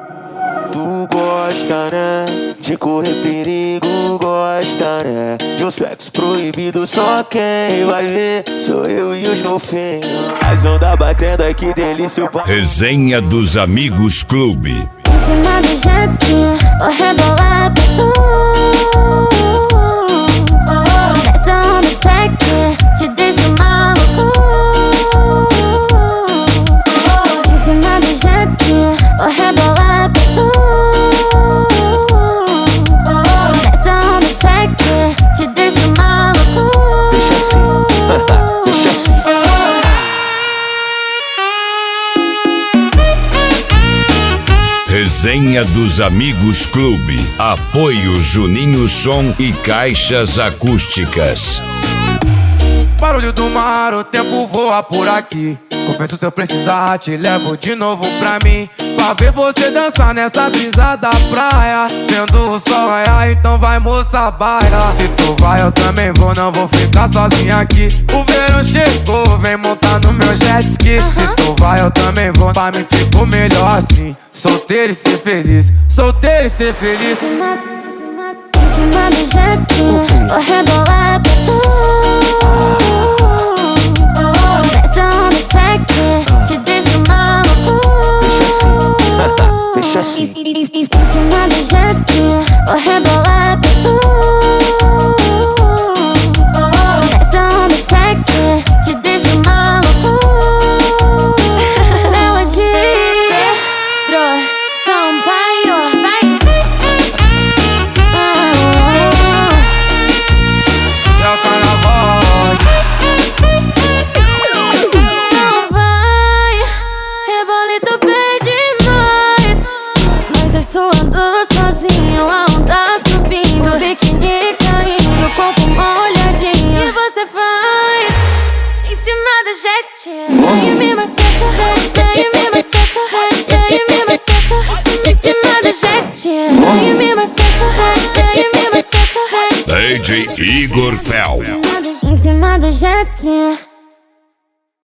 Tu gosta, né? De correr perigo, gosta, né? De um sexo proibido, só quem vai ver sou eu e os golfinhos. As ondas batendo, ai que delícia. Resenha dos Amigos Clube. Em cima do jet ski, vou rebolar pra tu. Nessa onda sexy, te deixo maluco. Em cima do jet ski, vou rebolar pra tu. Nessa onda sexy, te deixo maluco. Deixa assim, deixa assim. Resenha dos Amigos Clube. Apoio Juninho Som e Caixas Acústicas. Barulho do mar, o tempo voa por aqui. Confesso, se eu precisar, te levo de novo pra mim. Pra ver você dançar nessa brisa da praia. Vendo o sol raiar, então vai, moça, baila. Se tu vai, eu também vou, não vou ficar sozinha aqui. O verão chegou, vem montar no meu jet ski. Se tu vai, eu também vou, pra mim ficou melhor assim. Solteiro e ser feliz, solteiro e ser feliz. Em cima do jet ski, vou rebolar pra tu. Nessa onda sexy, te deixo maluco. Deixa assim. Em cima do jet ski, vou rebolar pra tu. Nessa onda sexy, te deixo maluco. Melodia, Sampaio, vai. É o carnaval. Não vai, rebolito pede mais. Mas eu suando sozinho, a onda subindo, biquíni caindo, corpo molhadinho. E você faz em cima do jet. E me maceta, e me maceta, e me maceta. Em cima do jet. E me maceta, e me maceta. DJ Igor Fel. Em cima do jet ski.